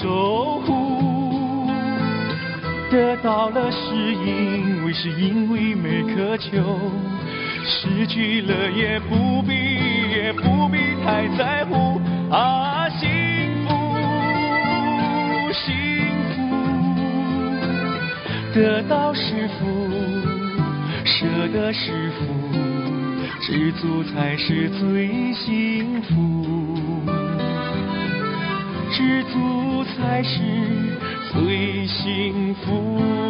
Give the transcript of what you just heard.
守护。得到了是因为没渴求，失去了也不必太在乎啊，幸福。得到是福，舍得是福，知足才是最幸福，知足才是最幸福。